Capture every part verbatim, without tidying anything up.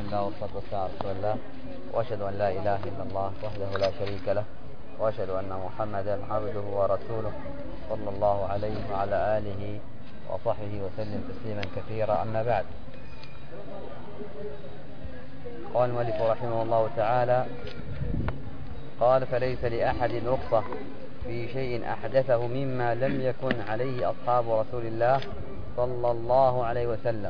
الله والصلاة والسلام على رسول الله، وأشهد أن لا إله إلا الله وحده لا شريك له، وأشهد أن محمدا عبده ورسوله صلى الله عليه وعلى آله وصحبه وسلم تسليما كثيرا. أما بعد، قال المؤلف رحمه الله تعالى: قال: فليس لأحد رخصة في شيء أحدثه مما لم يكن عليه أصحاب رسول الله صلى الله عليه وسلم.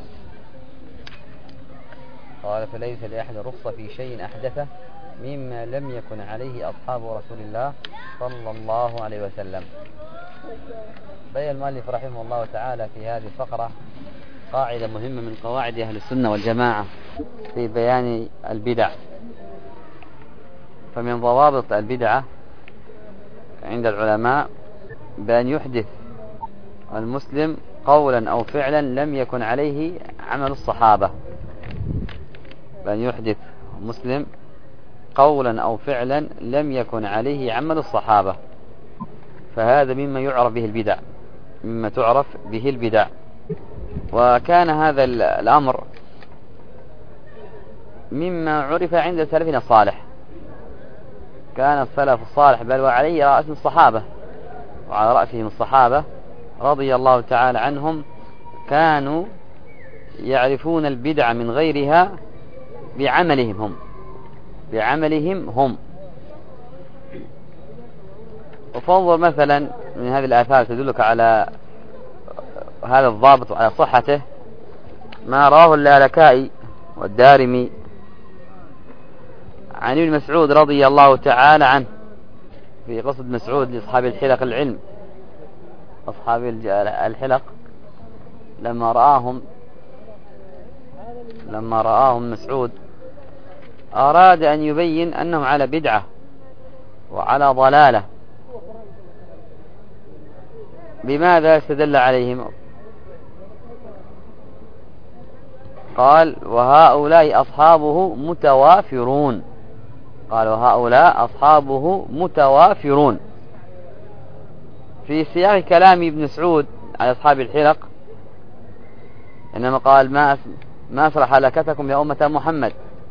قال: فليس لأحد رخصة في شيء أحدثه مما لم يكن عليه أصحاب رسول الله صلى الله عليه وسلم. بين المؤلف رحمه الله تعالى في هذه الفقرة قاعدة مهمة من قواعد أهل السنة والجماعة في بيان البدع. فمن ضوابط البدعة عند العلماء بأن يحدث المسلم قولا أو فعلا لم يكن عليه عمل الصحابة. بأن يحدث مسلم قولا أو فعلا لم يكن عليه عمل الصحابة، فهذا مما يعرف به البدع، مما تعرف به البدع. وكان هذا الأمر مما عرف عند سلفنا الصالح. كان السلف الصالح بل وعليه رأس الصحابة، وعلى رأسهم الصحابة رضي الله تعالى عنهم، كانوا يعرفون البدع من غيرها بعملهم هم بعملهم هم وفانظر مثلا من هذه الآثار تدلك على هذا الضابط وعلى صحته ما رواه اللالكائي والدارمي عن ابن مسعود رضي الله تعالى عنه في قصة مسعود لأصحاب الحلق العلم. أصحاب الحلق لما رآهم لما رآهم مسعود أراد أن يبين أنهم على بدعة وعلى ضلالة. بماذا استدل عليهم؟ قال: وهؤلاء أصحابه متوافرون. قال: وهؤلاء أصحابه متوافرون. في سياق كلام ابن مسعود على أصحاب الحلق إنما قال: ما ما أسرح هلكتكم يا أمة محمد،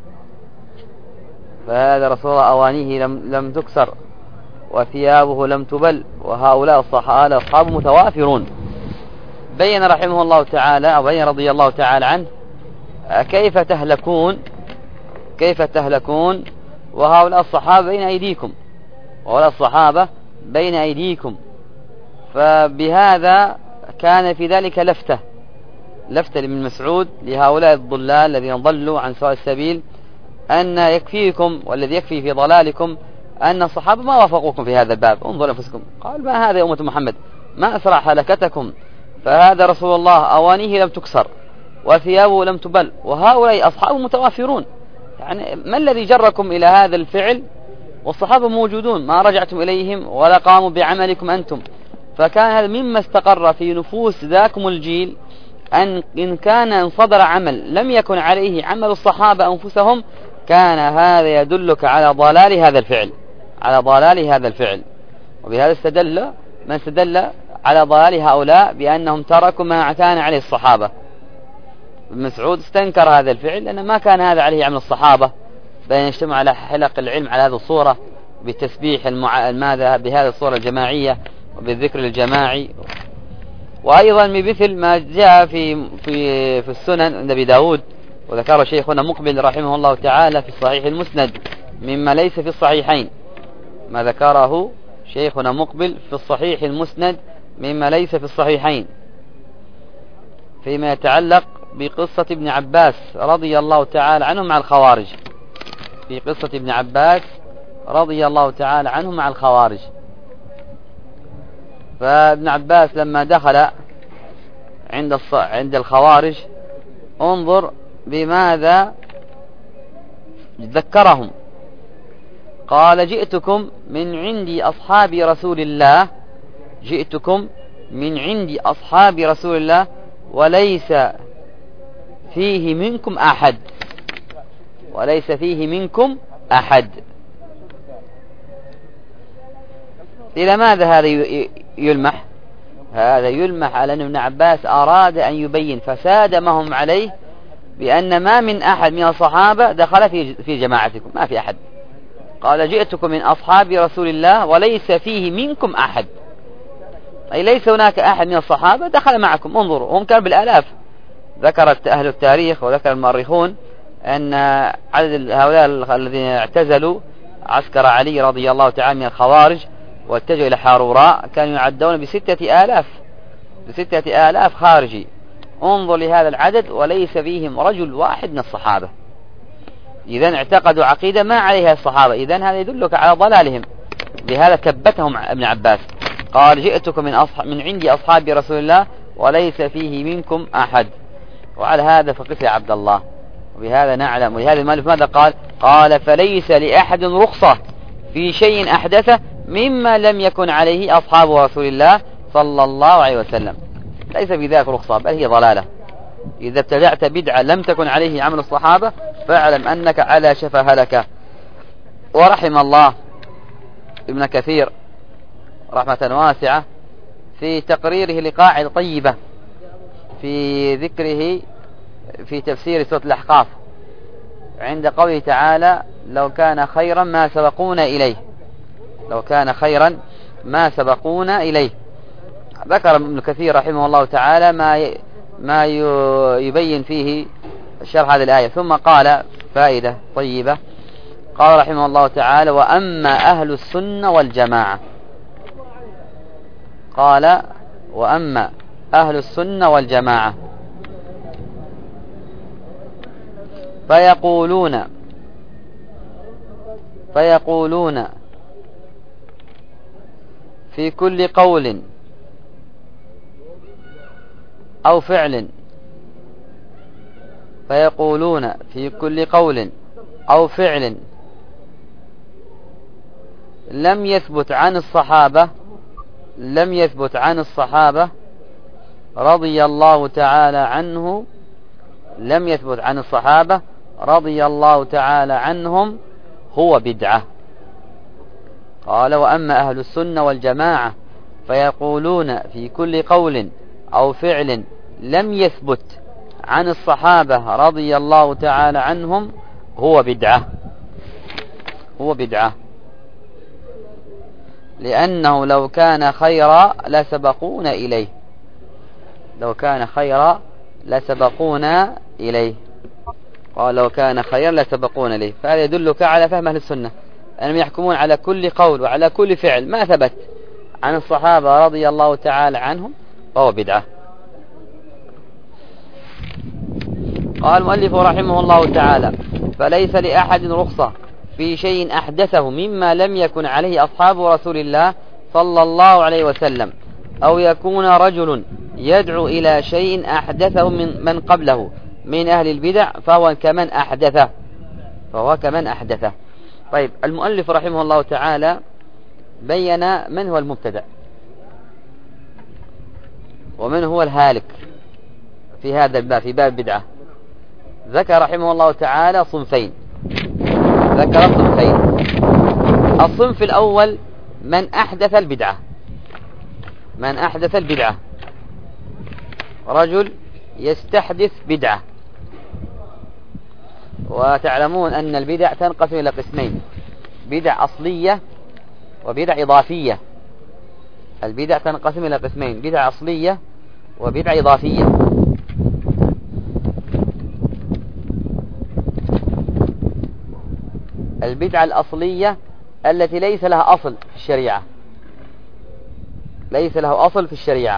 فهذا رسول الله أوانيه لم, لم تكسر وثيابه لم تبل، وهؤلاء الصحابة أصحاب متوافرون. بين رحمه الله تعالى أو بين رضي الله تعالى عنه كيف تهلكون كيف تهلكون وهؤلاء الصحابة بين أيديكم وهؤلاء الصحابة بين أيديكم. فبهذا كان في ذلك لفتة لفتة لابن مسعود لهؤلاء الضلال الذين ضلوا عن سواء السبيل، أن يكفيكم والذي يكفي في ضلالكم أن الصحابة ما وافقوكم في هذا الباب. انظروا أنفسكم. قال: ما هذا يا أمة محمد، ما أسرع هلكتكم، فهذا رسول الله أوانيه لم تكسر وثيابه لم تبل، وهؤلاء أصحاب متوافرون. يعني ما الذي جركم إلى هذا الفعل والصحابة موجودون، ما رجعتم إليهم ولا قاموا بعملكم أنتم؟ فكان هذا مما استقر في نفوس ذاكم الجيل، أن إن كان إن صدر عمل لم يكن عليه عمل الصحابة أنفسهم كان هذا يدلك على ضلال هذا الفعل على ضلال هذا الفعل وبهذا استدل من استدل على ضلال هؤلاء بأنهم تركوا ما كان عليه الصحابة. ابن مسعود استنكر هذا الفعل لأن ما كان هذا عليه عمل الصحابة، بأن يجتمع على حلق العلم على هذه الصورة بالتسبيح المع... ماذا بهذه الصورة الجماعية وبالذكر الجماعي. وأيضا بمثل ما جاء في في في السنن عند أبي داود، وذكر شيخنا مقبل رحمه الله تعالى في الصحيح المسند مما ليس في الصحيحين. ما ذكره شيخنا مقبل في الصحيح المسند مما ليس في الصحيحين فيما يتعلق بقصة ابن عباس رضي الله تعالى عنه مع الخوارج. في قصة ابن عباس رضي الله تعالى عنه مع الخوارج. فابن عباس لما دخل عند عند الخوارج انظر بماذا ذكرهم. قال: جئتكم من عند أصحاب رسول الله جئتكم من عند أصحاب رسول الله وليس فيه منكم أحد وليس فيه منكم أحد. إلى ماذا هذا يلمح؟ هذا يلمح على أن ابن عباس أراد أن يبين فساد ما هم عليه بأن ما من أحد من الصحابة دخل في في جماعتكم، ما في أحد. قال جئتكم من أصحاب رسول الله وليس فيه منكم أحد، أي ليس هناك أحد من الصحابة دخل معكم. انظروا، هم كانوا بالآلاف. ذكرت أهل التاريخ وذكر المؤرخون أن عدد هؤلاء الذين اعتزلوا عسكر علي رضي الله تعالى من الخوارج واتجهوا إلى حاروراء كانوا يعدون بستة آلاف بستة آلاف خارجي. انظر لهذا العدد وليس فيهم رجل واحد من الصحابة. إذن اعتقدوا عقيدة ما عليها الصحابة، إذن هذا يدلك على ضلالهم. لهذا ثبتهم ابن عباس، قال جئتكم من, أصح... من عندي أصحاب رسول الله وليس فيه منكم أحد. وعلى هذا فقس يا عبد الله. وبهذا نعلم. ولهذا المؤلف ماذا قال؟ قال فليس لأحد رخصة في شيء أحدثه مما لم يكن عليه أصحاب رسول الله صلى الله عليه وسلم. ليس في ذلك رخصة، بل هي ضلالة. إذا ابتدعت بدعة لم تكن عليه عمل الصحابة فاعلم أنك على شفا هلكة. ورحم الله ابن كثير رحمة واسعة في تقريره لقاعدة طيبة في ذكره في تفسير سورة الأحقاف عند قوله تعالى لو كان خيرا ما سبقونا إليه، لو كان خيرا ما سبقونا إليه. ذكر ابن كثير رحمه الله تعالى ما ما يبين فيه شرح هذه الآية، ثم قال فائدة طيبة. قال رحمه الله تعالى وأما أهل السنة والجماعة، قال وأما أهل السنة والجماعة فيقولون فيقولون في كل قول أو فعل فيقولون في كل قول أو فعل لم يثبت عن الصحابة لم يثبت عن الصحابة رضي الله تعالى عنه لم يثبت عن الصحابة رضي الله تعالى عنهم هو بدعة. قال وأما أهل السنة والجماعة فيقولون في كل قول أو فعل لم يثبت عن الصحابة رضي الله تعالى عنهم هو بدعة هو بدعة لأنه لو كان خيرا لسبقونا إليه لو كان خيرا لسبقونا إليه قال لو كان خيرا لسبقونا إليه. فهذا يدلك على فهم أهل السنة أنهم يحكمون على كل قول وعلى كل فعل ما ثبت عن الصحابة رضي الله تعالى عنهم فهو بدعة. قال المؤلف رحمه الله تعالى فليس لأحد رخصة في شيء أحدثه مما لم يكن عليه أصحاب رسول الله صلى الله عليه وسلم أو يكون رجل يدعو إلى شيء أحدثه من من قبله من أهل البدع فهو كمن أحدثه فهو كمن أحدثه. طيب المؤلف رحمه الله تعالى بين من هو المبتدع ومن هو الهالك في هذا الباب في باب البدعة. ذكر رحمه الله تعالى صنفين ذكر صنفين الصنف الأول من أحدث البدعة من أحدث البدعة رجل يستحدث بدعة. وتعلمون أن البدع تنقسم إلى قسمين بدع أصلية وبدع إضافية. البدع تنقسم إلى قسمين بدع أصلية وبدع إضافية. البدعة الأصلية التي ليس لها أصل في الشريعة ليس له أصل في الشريعة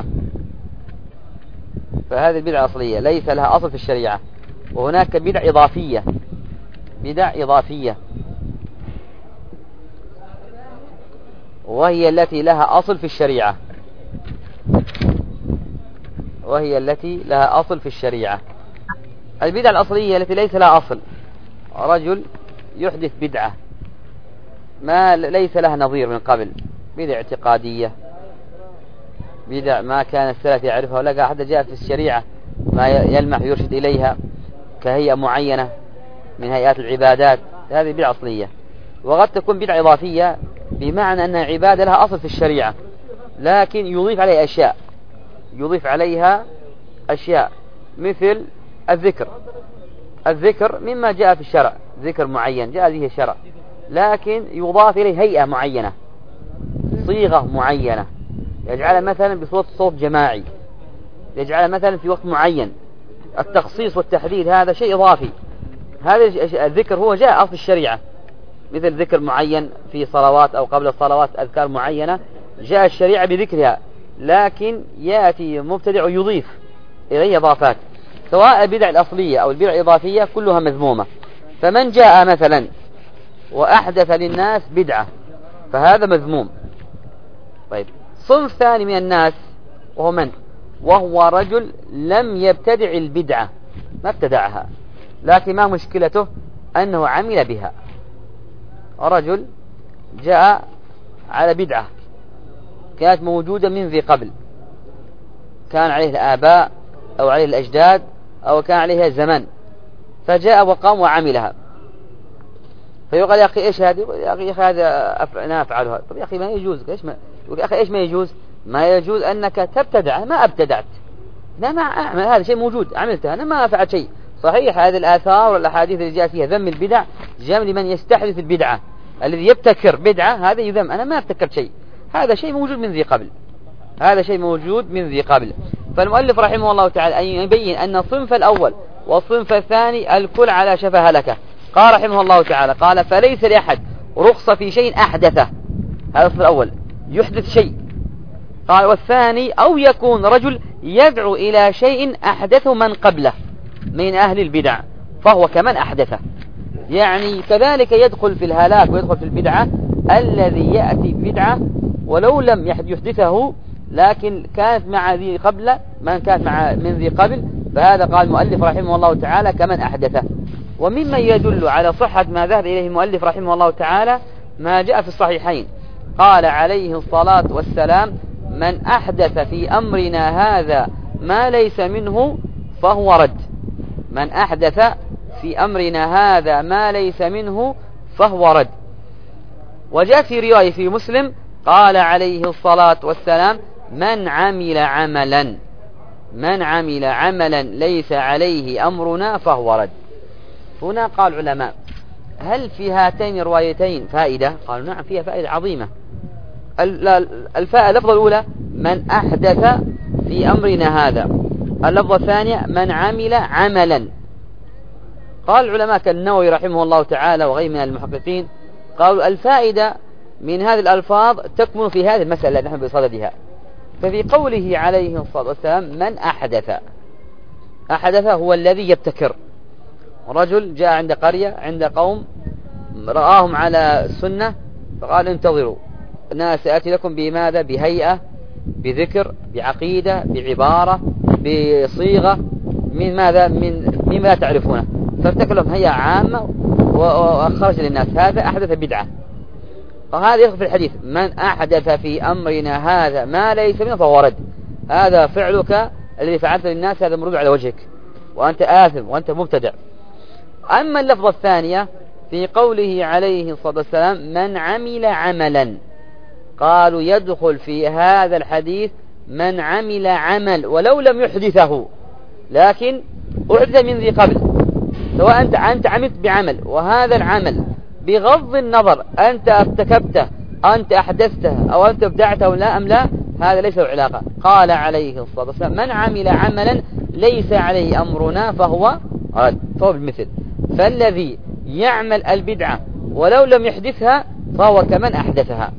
فهذه البدعة الأصلية ليس لها أصل في الشريعة. وهناك بدع إضافية بدع إضافية وهي التي لها أصل في الشريعة وهي التي لها أصل في الشريعة. البدعة الأصلية التي ليس لها أصل رجل يحدث بدعة ما ليس لها نظير من قبل بدع اعتقادية بدع ما كان السلف يعرفها ولا أحد جاء في الشريعة ما يلمح يرشد إليها كهيئة معينة من هيئات العبادات. هذه بدعة أصلية. وقد تكون بدعة إضافية بمعنى أنها عبادة لها أصل في الشريعة لكن يضيف عليها أشياء يضيف عليها أشياء مثل الذكر الذكر مما جاء في الشرع، ذكر معين جاء به الشرع، لكن يضاف إليه هيئة معينة، صيغة معينة، يجعلها مثلا بصوت صوت جماعي، يجعلها مثلا في وقت معين. التخصيص والتحديد هذا شيء إضافي. هذا الذكر هو جاء في الشريعة، مثل ذكر معين في صلوات أو قبل الصلوات، أذكار معينة جاء الشريعة بذكرها، لكن يأتي مبتدع ويضيف إليه إضافات، سواء البدع الأصلية أو البدع الإضافية كلها مذمومة. فمن جاء مثلا وأحدث للناس بدعة فهذا مذموم. طيب، صنف ثاني من الناس وهو من؟ وهو رجل لم يبتدع البدعة، ما ابتدعها، لكن ما مشكلته أنه عمل بها. رجل جاء على بدعة كانت موجودة من ذي قبل، كان عليه الآباء أو عليه الأجداد أو كان عليها زمن، فجاء وقام وعملها، فيقال يا أخي إيش هذه؟ يا أخي هذا أنا أفعلها. طب يا أخي ما يجوز. إيش ما يا أخي إيش ما يجوز؟ ما يجوز أنك تبتدع. ما أبتدعت، لا ما أعمل، هذا شيء موجود عملته، أنا ما أفعل شيء. صحيح هذه الآثار والأحاديث اللي جاء فيها ذم البدع جاء لمن يستحدث البدعة، الذي يبتكر بدعة هذا يذم. أنا ما ابتكرت شيء، هذا شيء موجود من ذي قبل، هذا شيء موجود من ذي قبل. فالمؤلف رحمه الله تعالى أن يبين أن الصنف الأول والصنف الثاني الكل على شفا هلكة. قال رحمه الله تعالى قال فليس لأحد رخصة في شيء أحدثه، هذا الصنف الأول يحدث شيء. قال والثاني أو يكون رجل يدعو إلى شيء أحدثه من قبله من أهل البدع فهو كمن أحدثه. يعني كذلك يدخل في الهلاك ويدخل في البدعة الذي يأتي بدعة ولو لم يحدثه، لكن كانت مع ذي قبل، من كانت مع من ذي قبل، فهذا قال المؤلف رحمه الله تعالى كمن أحدثه. ومما يدل على صحة ما ذهب إليه المؤلف رحمه الله تعالى ما جاء في الصحيحين، قال عليه الصلاة والسلام من أحدث في أمرنا هذا ما ليس منه فهو رد. من أحدث في أمرنا هذا ما ليس منه فهو رد. وجاء في رواية في مسلم قال عليه الصلاة والسلام من عمل عملا من عمل عملا ليس عليه أمرنا فهو رد. هنا قال العلماء هل في هاتين الروايتين فائدة؟ قالوا نعم فيها فائدة عظيمة. الفائدة اللفظة الأولى من أحدث في أمرنا هذا، اللفظة الثانية من عمل عملا. قال العلماء كالنووي رحمه الله تعالى وغير من المحققين قالوا الفائدة من هذه الألفاظ تكمن في هذه المسألة التي نحن بصددها. ففي قوله عليه الصلاة والسلام من أحدث، أحدث هو الذي يبتكر. رجل جاء عند قرية عند قوم رآهم على السنة فقال انتظروا أنا سأتي لكم بماذا؟ بهيئة، بذكر، بعقيدة، بعبارة، بصيغة من ماذا؟ من مما لا تعرفونه. فارتكوا لهم هيئة عامة وخرج للناس، هذا أحدث بدعة. وهذا يدخل في الحديث من أحدث في أمرنا هذا ما ليس منه فهو رد. هذا فعلك الذي فعلته للناس هذا مرد على وجهك وأنت آثم وأنت مبتدع. أما اللفظة الثانية في قوله عليه الصلاة والسلام من عمل عملا، قالوا يدخل في هذا الحديث من عمل عمل ولو لم يحدثه، لكن أحدث من ذي قبل، سواء أنت أنت عملت بعمل وهذا العمل بغض النظر أنت ارتكبته أنت أحدثته أو أنت ابدعته لا أم لا، هذا ليس له علاقة. قال عليه الصلاة والسلام من عمل عملا ليس عليه أمرنا فهو رد، فهو بالمثل. فالذي يعمل البدعة ولو لم يحدثها فهو كمن أحدثها.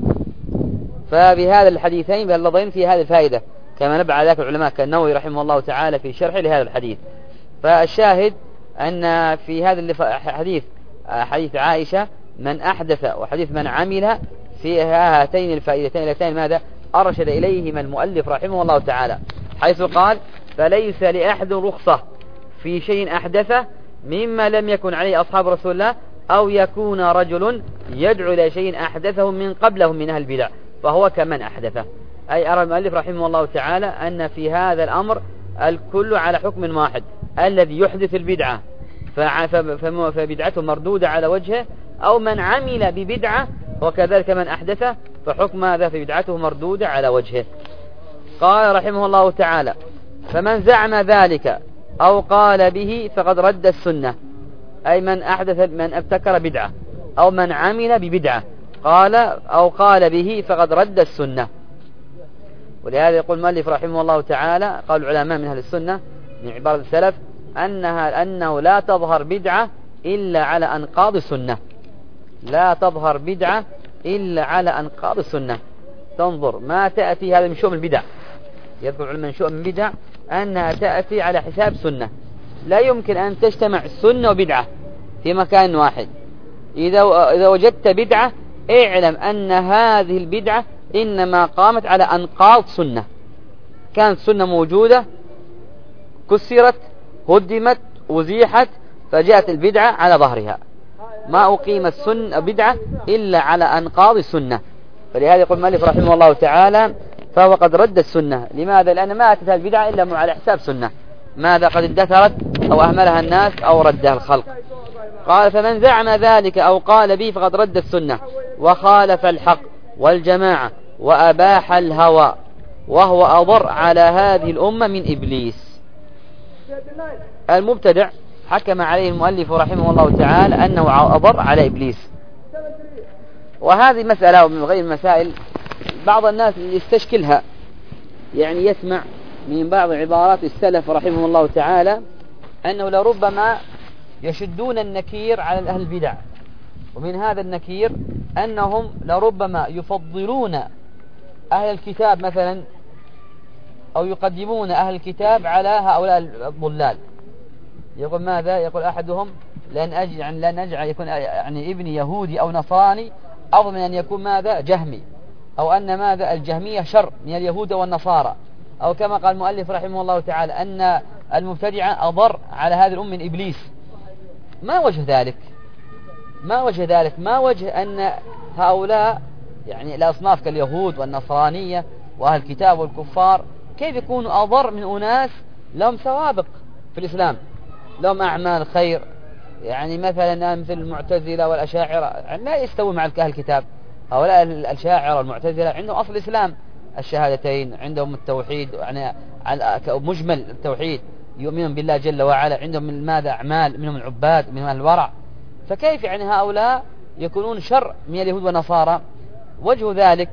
فبهذا الحديثين بهاللفظين في هذه الفائدة، كما نبع ذلك العلماء كالنووي رحمه الله تعالى في شرح لهذا الحديث. فالشاهد أن في هذا الحديث حديث عائشة من أحدث وحديث من عمل في هاتين الفائدتين اللتين ماذا أرشد إليهما المؤلف رحمه الله تعالى، حيث قال فليس لأحد رخصة في شيء أحدثه مما لم يكن عليه أصحاب رسول الله أو يكون رجل يدعو إلى شيء أحدثه من قبله من أهل البدع فهو كمن أحدثه. أي أرى المؤلف رحمه الله تعالى أن في هذا الأمر الكل على حكم واحد، الذي يحدث البدعة فبدعته مردودة على وجهه، أو من عمل ببدعة وكذلك من أحدثه فحكم هذا في بدعته مردودة على وجهه. قال رحمه الله تعالى فمن زعم ذلك أو قال به فقد رد السنة. أي من أحدث من ابتكر بدعة أو من عمل ببدعة قال أو قال به فقد رد السنة. ولهذا يقول المؤلف رحمه الله تعالى قال العلماء من أهل السنة من عبارة السلف أنها أنه لا تظهر بدعة إلا على أنقاض السنة، لا تظهر بدعة إلا على أنقاض السنة. تنظر ما تأتي هذا من شؤم البدع، يذكر علم من شؤم البدع أنها تأتي على حساب سنة، لا يمكن أن تجتمع سنة وبدعة في مكان واحد. إذا إذا وجدت بدعة اعلم أن هذه البدعة إنما قامت على أنقاض سنة، كانت سنة موجودة كسرت هدمت وزيحت فجاءت البدعة على ظهرها، ما أقيمت سنة بدعة إلا على أنقاض السنة. فلهذا يقول المؤلف رحمه الله تعالى فهو قد رد السنة. لماذا؟ لأن ما أتت البدعة إلا على حساب سنة، ماذا قد اندثرت أو أهملها الناس أو ردها الخلق. قال فمن زعم ذلك أو قال به فقد رد السنة وخالف الحق والجماعة وأباح الهوى، وهو أضر على هذه الأمة من إبليس. المبتدع حكم عليه المؤلف رحمه الله تعالى أنه أضر على إبليس. وهذه مسألة ومن غير المسائل بعض الناس يستشكلها، يعني يسمع من بعض عبارات السلف رحمه الله تعالى أنه لربما يشدون النكير على أهل البدع، ومن هذا النكير أنهم لربما يفضلون أهل الكتاب مثلا أو يقدمون أهل الكتاب على هؤلاء الضلال. يقول ماذا؟ يقول أحدهم لن أجعل يعني لن أجعل يكون يعني ابني يهودي أو نصراني أفضل من أن يكون ماذا؟ جهمي، أو أن ماذا؟ الجهمية شر من اليهود والنصارى، أو كما قال المؤلف رحمه الله تعالى أن المبتدعة أضر على هذه الأمة من إبليس. ما وجه ذلك؟ ما وجه ذلك؟ ما وجه أن هؤلاء يعني الأصناف كاليهود والنصرانية وأهل الكتاب والكفار كيف يكونوا أضر من أناس لهم سوابق في الإسلام، لهم أعمال خير؟ يعني مثلا مثل المعتزلة والأشاعرة يعني لا يستوي مع أهل الكتاب. هؤلاء الأشاعرة والمعتزلة عندهم أصل الإسلام الشهادتين، عندهم التوحيد يعني مجمل التوحيد، يؤمنون بالله جل وعلا، عندهم من ماذا؟ أعمال، منهم العباد، منهم الورع. فكيف يعني هؤلاء يكونون شر من اليهود والنصارى؟ وجه ذلك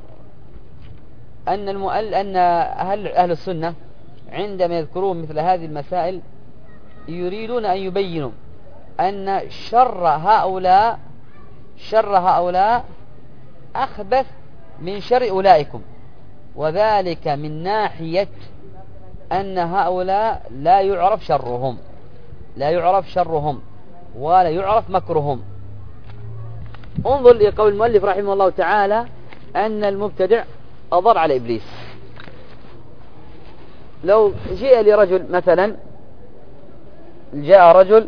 أن المؤل أن أهل أهل السنة عندما يذكرون مثل هذه المسائل يريدون أن يبينوا أن شر هؤلاء شر هؤلاء أخبث من شر أولئكم، وذلك من ناحية أن هؤلاء لا يعرف شرهم لا يعرف شرهم ولا يعرف مكرهم. انظر لقول المؤلف رحمه الله تعالى أن المبتدع أضر على إبليس. لو جاء لرجل مثلا جاء رجل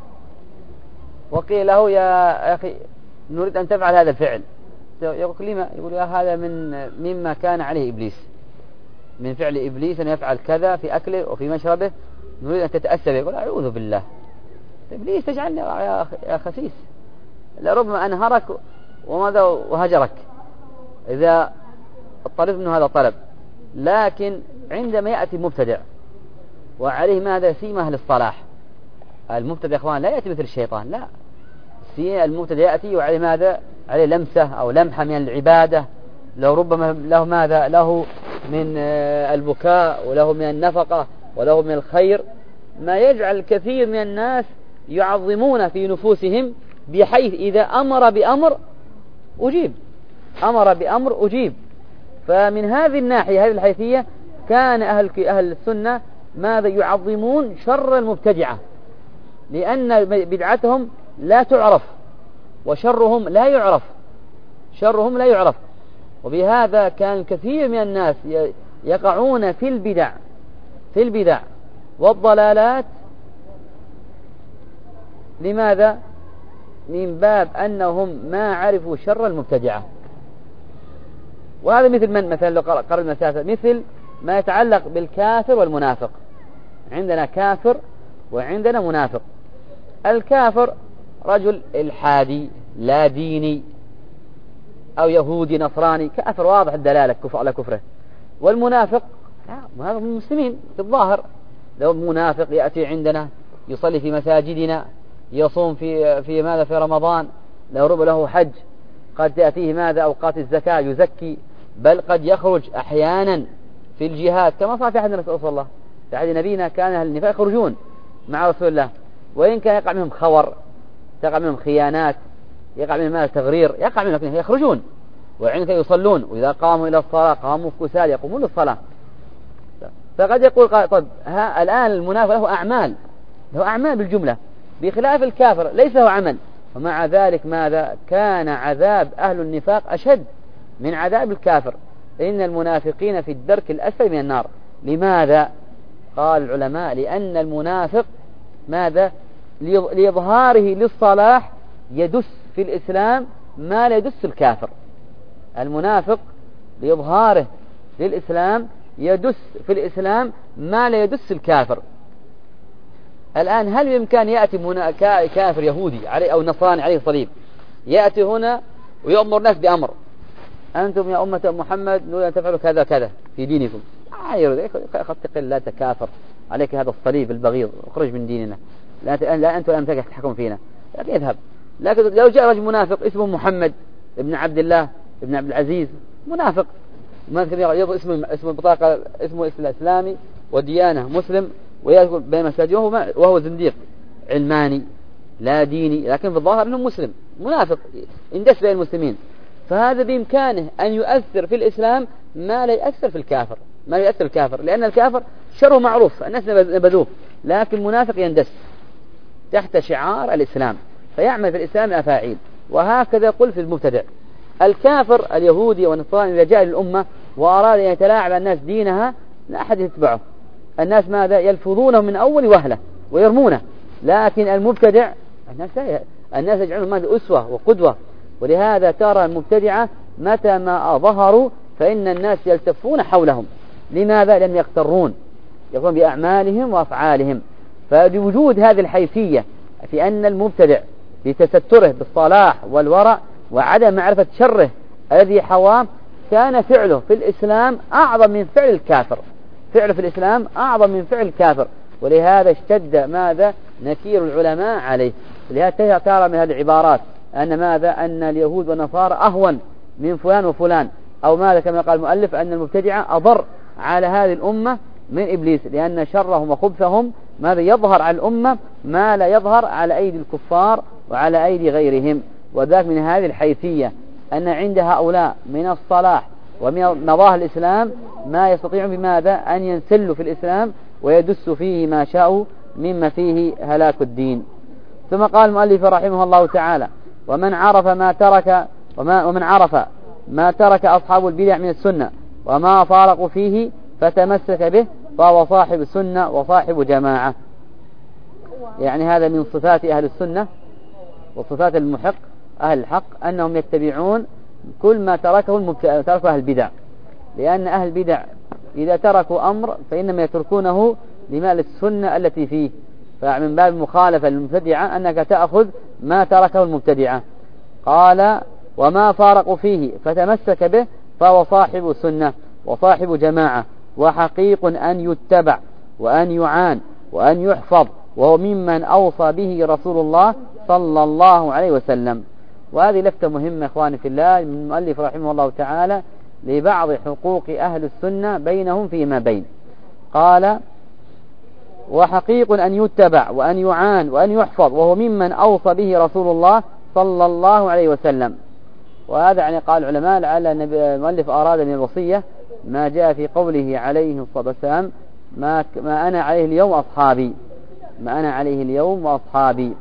وقيل له يا أخي نريد أن تفعل هذا الفعل، يقول لما؟ يقول يا هذا من مما كان عليه إبليس، من فعل إبليس أن يفعل كذا في أكله وفي مشربه، نريد أن تتأسى. يقول أعوذ بالله، إبليس تجعلني يا خسيس، لربما أنهرك وماذا وهجرك إذا طلب منه هذا الطلب. لكن عندما يأتي المبتدع وعليه ماذا؟ سيمة للصلاح. المبتدع إخوان لا يأتي مثل الشيطان، لا، المبتدع يأتي وعليه ماذا؟ عليه لمسة أو لمحة من العبادة، لو ربما له ماذا؟ له من البكاء وله من النفقة وله من الخير ما يجعل الكثير من الناس يعظمون في نفوسهم، بحيث إذا أمر بأمر أجيب أمر بأمر أجيب. فمن هذه الناحية هذه الحيثية كان أهل أهل السنة ماذا؟ يعظمون شر المبتدعة، لأن بدعتهم لا تعرف وشرهم لا يعرف شرهم لا يعرف. وبهذا كان كثير من الناس يقعون في البدع في البدع والضلالات. لماذا؟ من باب أنهم ما عرفوا شر المبتدعة. وهذا مثل من مثلا لو قرر المسافة مثل ما يتعلق بالكافر والمنافق. عندنا كافر وعندنا منافق. الكافر رجل الحادي لا ديني أو يهودي نصراني، كافر واضح الدلالة كفر على كفره. والمنافق هذا من المسلمين في الظاهر، لو منافق يأتي عندنا يصلي في مساجدنا يصوم في في ماذا في رمضان، لو رب له حج، قد تأتيه ماذا أوقات الزكاة يزكي، بل قد يخرج أحيانا في الجهاد كما صار في أحد رسول الله، في أحد نبينا كان أهل النفاق يخرجون مع رسول الله، وإن كان يقع منهم خور، تقع منهم خيانات، يقع منهم ماذا تغرير، يقع منهم يخرجون وعندك يصلون، وإذا قاموا إلى الصلاة قاموا كسال يقومون للصلاة. فقد يقول طيب ها الآن المنافق له أعمال، له أعمال بالجملة بخلاف الكافر ليس له عمل، ومع ذلك ماذا كان عذاب أهل النفاق أشد من عذاب الكافر، إن المنافقين في الدرك الأسفل من النار. لماذا؟ قال العلماء لأن المنافق ماذا لإظهاره للصلاح يدس في الإسلام ما لا يدس الكافر. المنافق لإظهاره للإسلام يدس في الإسلام ما لا يدس الكافر. الآن هل بإمكان يأتي كافر يهودي عليه أو نصراني عليه صليب يأتي هنا ويأمر الناس بأمر، أنتم يا أمة محمد نريد أن تفعلوا كذا كذا في دينكم، اتق لا تكافر، عليك هذا الصليب البغيض، اخرج من ديننا، لا, لا أنت ولا تحكم فينا، لكن اذهب. لكن لو جاء رجل منافق اسمه محمد ابن عبد الله ابن عبد العزيز، منافق يضع اسم اسم البطاقة اسمه اسم الإسلامي وديانة مسلم، ويأكل بين مساجد وهو, وهو زنديق علماني لا ديني، لكن في الظاهر أنه مسلم منافق اندس بين المسلمين، فهذا بإمكانه أن يؤثر في الإسلام ما لا يؤثر في الكافر، ما لا يؤثر الكافر، لأن الكافر شره معروف الناس نبذوه، لكن منافق يندس تحت شعار الإسلام فيعمل في الإسلام أفاعيل. وهكذا يقول في المبتدع الكافر اليهودي والنصراني إذا جاء للأمة وأراد أن يتلاعب الناس دينها لا أحد يتبعه، الناس ماذا يلفظونه من أول وهلة ويرمونه، لكن المبتدع الناس الناس يجعلون ماذا أسوة وقدوة، ولهذا ترى المبتدعة متى ما ظهروا فإن الناس يلتفون حولهم. لماذا؟ لم يغترون يقومون بأعمالهم وأفعالهم. فلوجود هذه الحيثية في أن المبتدع لتستره بالصلاح والورع وعدم معرفة شره الذي حواه كان فعله في الإسلام أعظم من فعل الكافر، فعله في الإسلام أعظم من فعل الكافر، ولهذا اشتد ماذا نكير العلماء عليه. لهذا ترى من هذه العبارات أن ماذا أن اليهود والنصارى أهون من فلان وفلان، أو ماذا كما قال المؤلف أن المبتدعة أضر على هذه الأمة من إبليس، لأن شرهم وخبثهم ماذا يظهر على الأمة ما لا يظهر على أيدي الكفار وعلى أيدي غيرهم. وذلك من هذه الحيثية أن عند هؤلاء من الصلاح ومن مظاهر الإسلام ما يستطيعون بماذا أن ينسلوا في الإسلام ويدسوا فيه ما شاءوا مما فيه هلاك الدين. ثم قال المؤلف رحمه الله تعالى ومن عرف ما ترك وما ومن عرف ما ترك أصحاب البدع من السنة وما فارقوا فيه فتمسك به فهو صاحب السنة وصاحب جماعة. يعني هذا من صفات أهل السنة وصفات المحق أهل الحق أنهم يتبعون كل ما تركه المبتدع تركه أهل البدع، لأن أهل البدع إذا تركوا أمر فإنما يتركونه لما للسنة التي فيه، فمن باب المخالفة للمبتدعة أنك تأخذ ما تركه المبتدعة. قال وما فارقوا فيه فتمسك به فهو صاحب سنة وصاحب جماعة وحقيق أن يتبع وأن يعان وأن يحفظ، وهو ممن أوصى به رسول الله صلى الله عليه وسلم. وهذه لفتة مهمة إخواني في الله من المؤلف رحمه الله تعالى لبعض حقوق أهل السنة بينهم فيما بين. قال وحقيق أن يتبع وأن يعان وأن يحفظ، وهو ممن أوصى به رسول الله صلى الله عليه وسلم. وهذا يعني قال العلماء لعل المؤلف أراد من الوصية ما جاء في قوله عليه الصلاة والسلام ما, ما أنا عليه اليوم أصحابي، ما أنا عليه اليوم وأصحابي.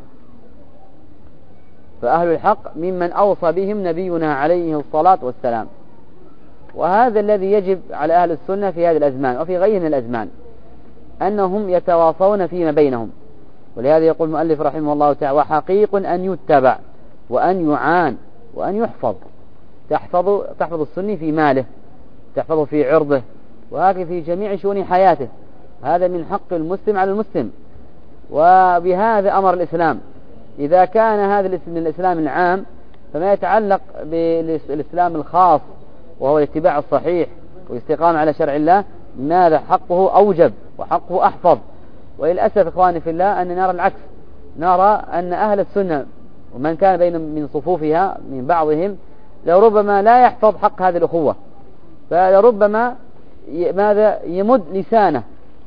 فأهل الحق ممن أوصى بهم نبينا عليه الصلاة والسلام. وهذا الذي يجب على أهل السنة في هذه الأزمان وفي غير من الأزمان أنهم يتواصون فيما بينهم. ولهذا يقول المؤلف رحمه الله تعالى وحقيق أن يتبع وأن يعان وأن يحفظ. تحفظ, تحفظ السني في ماله، تحفظه في عرضه، وهذا في جميع شؤون حياته، هذا من حق المسلم على المسلم. وبهذا أمر الإسلام. إذا كان هذا الاسم من الإسلام العام فما يتعلق بالإسلام الخاص وهو الاتباع الصحيح والاستقامة على شرع الله ماذا حقه أوجب وحقه أحفظ. وللأسف إخواني في الله أن نرى العكس، نرى أن أهل السنة ومن كان بين من صفوفها من بعضهم لربما لا يحفظ حق هذه الأخوة، فلربما ماذا يمد لسانه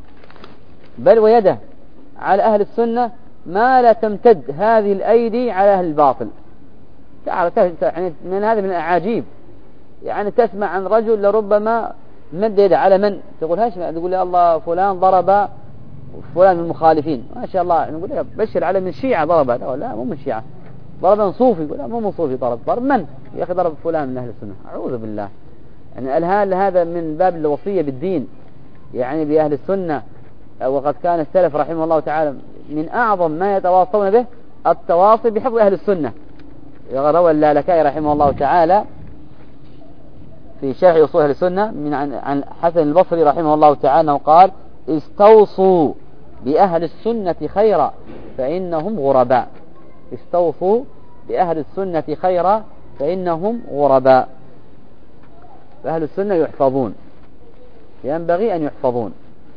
بل ويده على أهل السنة ما لا تمتد هذه الأيدي على أهل الباطل. يعني من هذا من الأعاجيب، يعني تسمع عن رجل لربما مد يده على من تقول هاش، تقول يا الله فلان ضرب فلان من المخالفين ما شاء الله، نقول له بشر على من الشيعة ضرب، لا, لا مو من الشيعة، ضرب من صوفي، يقول لا مو من صوفي، ضرب ضرب من يا أخي ضرب فلان من أهل السنة، أعوذ بالله. يعني الهال هذا من باب الوصية بالدين يعني بأهل السنة. وقد كان السلف رحمه الله تعالى من أعظم ما يتواصون به التواصي بحفظ أهل السنة. روى اللالكائي رحمه الله تعالى في شرح أصول أهل السنة من عن حسن البصري رحمه الله تعالى وقال استوصوا بأهل السنة خيرا فإنهم غرباء. استوصوا بأهل السنة خيرا فإنهم غرباء. فأهل السنة يحفظون، ينبغي أن يحفظون،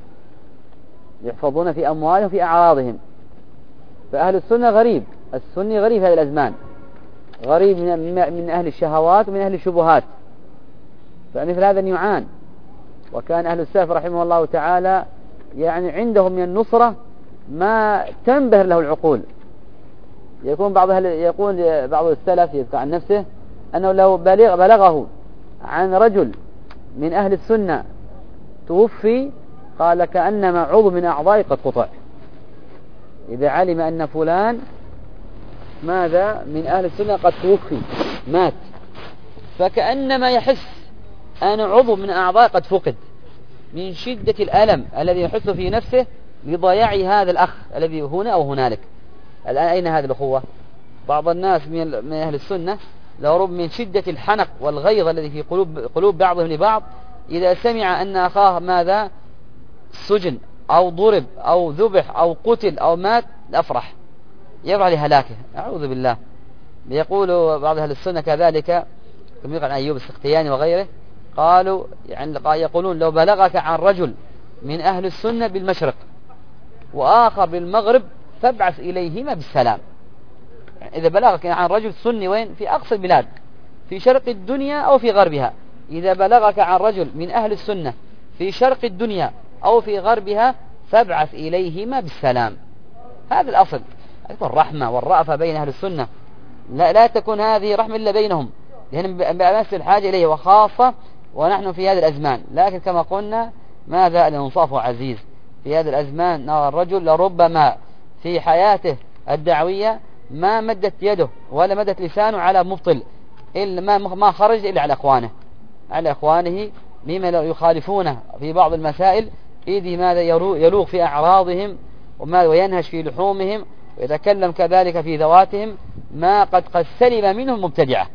يحفظون في أموالهم في أعراضهم. فأهل السنة غريب، السني غريب هذا الأزمان، غريب من من أهل الشهوات ومن أهل الشبهات، فمثل هذا يعان. وكان أهل السلف رحمه الله تعالى يعني عندهم من النصرة ما تنبهر له العقول. يكون بعض أهل يقول بعض السلف يذكر عن نفسه أنه لو بلغ بلغه عن رجل من أهل السنة توفي قال كأنما عضو من أعضائه قد قطع. إذا علم أن فلان ماذا من أهل السنة قد توفي مات، فكأنما يحس أن عضو من أعضائه قد فقد من شدة الألم الذي يحس في نفسه لضياع هذا الأخ الذي هنا أو هنالك. الآن أين هذه الأخوة؟ بعض الناس من أهل السنة لو رب من شدة الحنق والغيظ الذي في قلوب, قلوب بعضهم لبعض إذا سمع أن أخاه ماذا سجن أو ضرب أو ذبح أو قتل أو مات أفرح، يفرح لهلاكه، أعوذ بالله. يقول بعض أهل السنة كذلك كما يقول عن أيوب السختياني وغيره، قالوا يعني يقولون لو بلغك عن رجل من أهل السنة بالمشرق وآخر بالمغرب فابعث إليهما بالسلام. يعني إذا بلغك عن رجل سني وين في أقصى البلاد في شرق الدنيا أو في غربها، إذا بلغك عن رجل من أهل السنة في شرق الدنيا أو في غربها فابعث إليهما بالسلام. هذا الأصل، الرحمة والرأفة بين أهل السنة، لا, لا تكون هذه رحمة إلا بينهم لأنهم بأمس الحاجة إليه وخاصة ونحن في هذا الأزمان. لكن كما قلنا ماذا الانصاف عزيز في هذا الأزمان. نرى الرجل لربما في حياته الدعوية ما مدت يده ولا مدت لسانه على مبطل إلا ما ما خرج إلا على أخوانه على أخوانه مما يخالفونه في بعض المسائل، إذ ماذا يلوغ في أعراضهم وينهش في لحومهم ويتكلم كذلك في ذواتهم ما قد قد سلم منهم مبتدعة.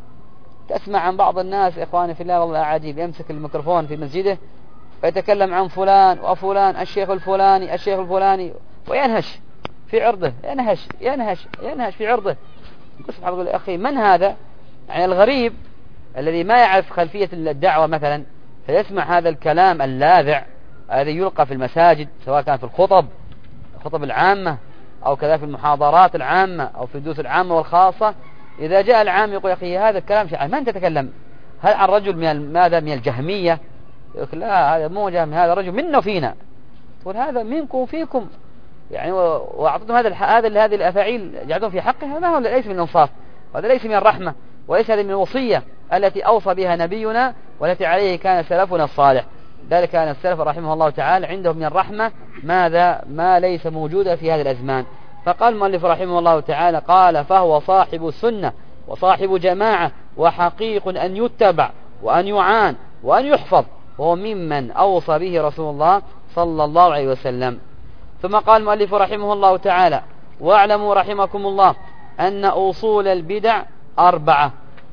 تسمع عن بعض الناس إخواني في الله والله عجيب يمسك الميكروفون في مسجده ويتكلم عن فلان وفلان الشيخ الفلاني الشيخ الفلاني وينهش في عرضه، ينهش ينهش ينهش في عرضه. سبحان الله يا أخي من هذا؟ يعني الغريب الذي ما يعرف خلفية الدعوة مثلا فيسمع هذا الكلام اللاذع الذي يلقى في المساجد سواء كان في الخطب الخطب العامة أو كذا في المحاضرات العامة أو في الدروس العامة والخاصة. إذا جاء العام يقول يا أخي هذا الكلام شيء من تتكلم؟ هل عن رجل من ماذا من الجهمية؟ يقول لا هذا مو جهم، هذا رجل منا وفينا. تقول هذا منكم وفيكم يعني وأعطتهم هذا هذا هذه الأفاعيل جعلتهم في حقها، ما هو ليس من الإنصاف وهذا ليس من الرحمة وليس هذه من الوصية التي أوصى بها نبينا والتي عليه كان سلفنا الصالح. ذلك كان السلف رحمه الله تعالى عندهم من الرحمة ماذا ما ليس موجودا في هذا الأزمان. فقال المؤلف رحمه الله تعالى قال فهو صاحب السنة وصاحب جماعة وحقيق أن يتبع وأن يعان وأن يحفظ، وهو ممن أوصى به رسول الله صلى الله عليه وسلم. ثم قال المؤلف رحمه الله تعالى واعلموا رحمكم الله أن أصول البدع أربعة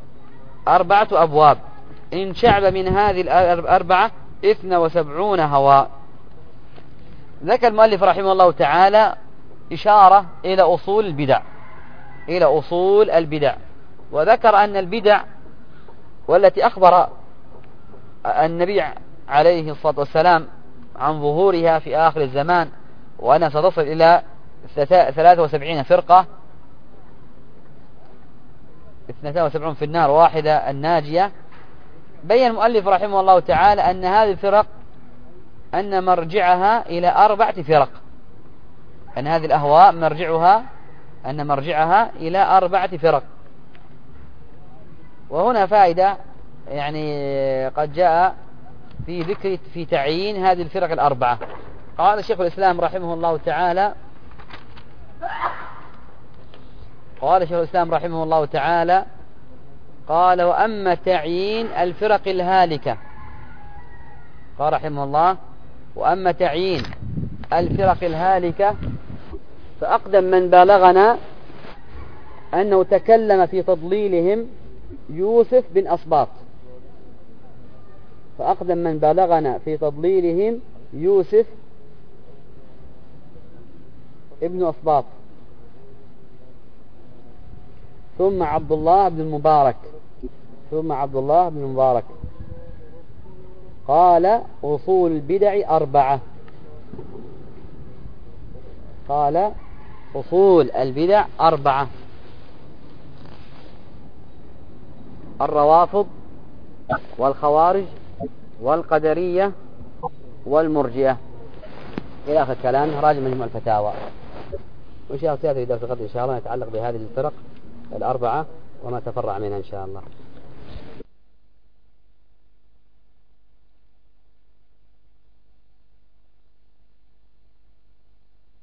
أربعة أبواب إن شعب من هذه الأربعة اثنى وسبعون هواء. ذكر المؤلف رحمه الله تعالى إشارة إلى أصول البدع إلى أصول البدع وذكر أن البدع والتي أخبر النبي عليه الصلاة والسلام عن ظهورها في آخر الزمان وأنها ستصل إلى ثلاثة وسبعين فرقة، اثنتا وسبعون في النار واحدة الناجية. بين المؤلف رحمه الله تعالى أن هذه الفرق أن مرجعها إلى أربعة فرق، أن هذه الأهواء مرجعها أن مرجعها إلى أربعة فرق. وهنا فائدة يعني قد جاء في ذكر في تعيين هذه الفرق الأربعة. قال شيخ الإسلام رحمه الله تعالى قال شيخ الإسلام رحمه الله تعالى قال وأما تعيين الفرق الهالكة، قال رحمه الله وأما تعيين الفرق الهالكة فأقدم من بالغنا أنه تكلم في تضليلهم يوسف بن أصباط فأقدم من بالغنا في تضليلهم يوسف ابن أصباط، ثم عبد الله بن المبارك ثم عبد الله بن المبارك قال أصول البدع أربعة. قال أصول البدع أربعة: الروافض والخوارج والقدرية والمرجئة إلى آخر الكلام. راجع مجموع الفتاوى. وإن شاء الله سيأتي في درس الغد إن شاء الله يتعلق بهذه الفرق الأربعة وما تفرع منها إن شاء الله.